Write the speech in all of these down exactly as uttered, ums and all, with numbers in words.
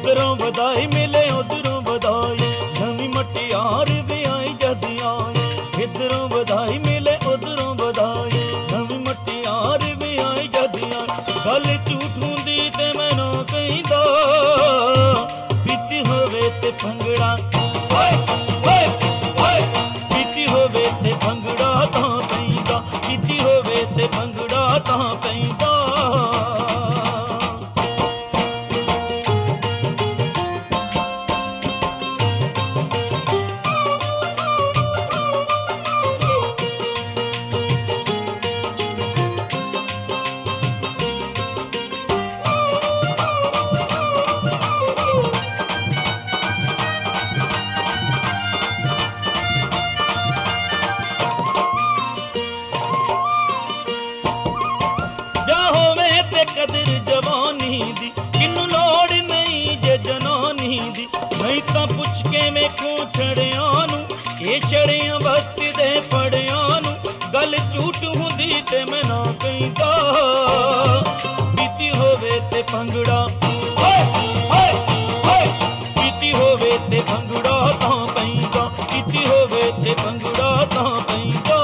इधरों बधाई मिले उधरों बधाई, नवी मटियार भी आई जद आई। इधरों बधाई मिले उधरों बधाई, नवी मटियार भी आई जद आई। गल झूठ हुंदी ते मैनू कहंदा, पीती होवे ते भंगड़ा ओए ओए ओए, पीती होवे ते भंगड़ा तां पैंदा, पीती होवे ते भंगड़ा तां पैंदा। कदर जवानी दी किन्नू लोड़ नहीं जे जनानी दी, नहीं तां पुछ के वेखो छड़ियां नू, ये छड़ियां वक्त दे फड़ियां नू। गल झूठ हुंदी ते मैं ना कहंदा, पीती होवे ते भंगड़ा ओए ओए ओए, पीती होवे ते भंगड़ा तां पैंदा, पीती होवे ते भंगड़ा तां पैंदा।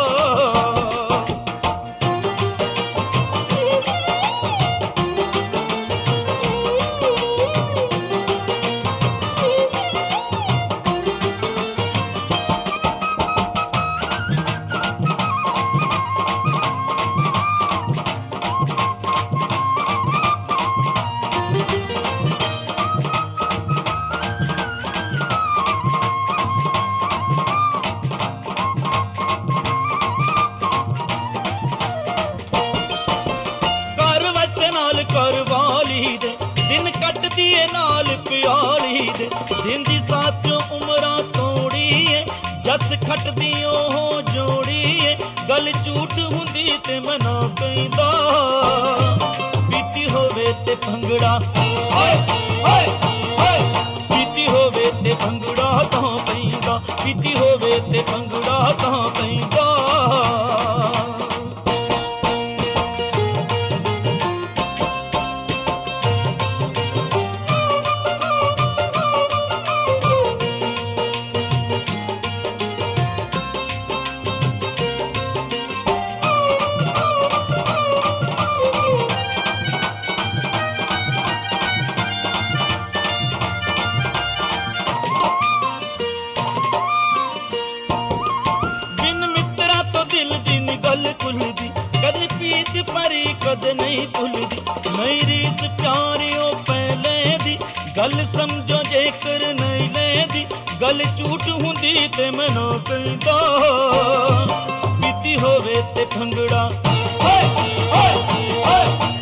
करवाली दे दिन कटदी है नाल प्याली दे, दिन दी साथियों उमरां तोड़ी है, जस खटदी ओह जोड़ी है। गल झूठ हुंदी ते मैं ना कहंदा, पीती होवे ते भंगड़ा ओए ओए ओए, पीती होवे ते भंगड़ा तां पैंदा, पीती होवे ते भंगड़ा तां पैंदा। गल खुलदी कद पीत परी कद नहीं भुलदी, नहीं रीस प्यारियों पहले दी, गल समझो जेकर नहीं लेदी। गल झूठ हुंदी ते मैं ना कहंदा, पीती होवे ते भंगड़ा ओए ओए ओए,